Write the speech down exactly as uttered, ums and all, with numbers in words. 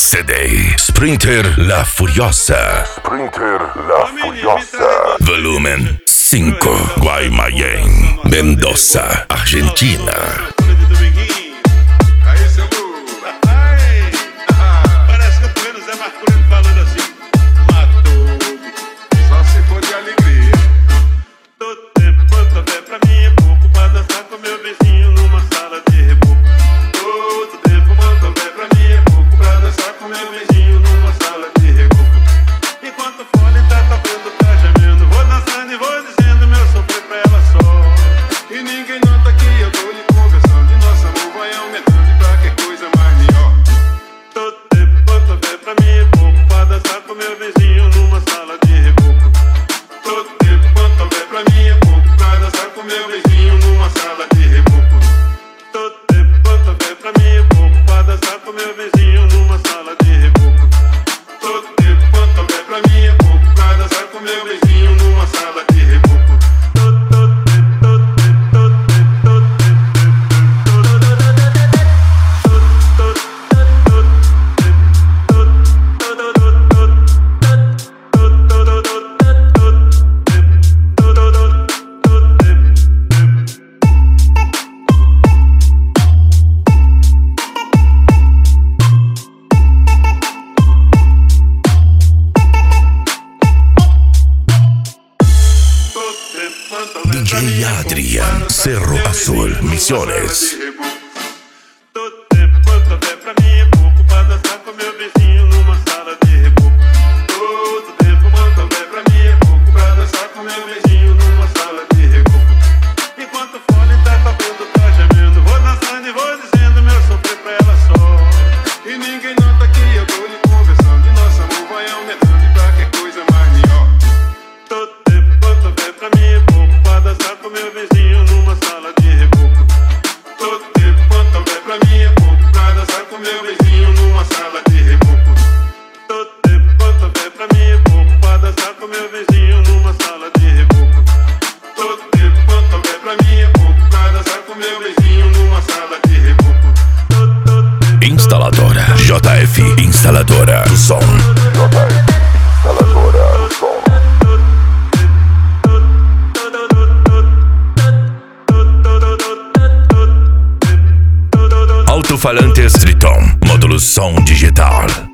C D Sprinter La Furiosa. Sprinter La Furiosa. Volumen cinco. Guaymallén, Mendoza, Argentina. D J Adrian, Cerro Azul, Misiones. Instaladora J F, instaladora do som. J F, instaladora do som. Alto-falantes Triton, módulo som digital.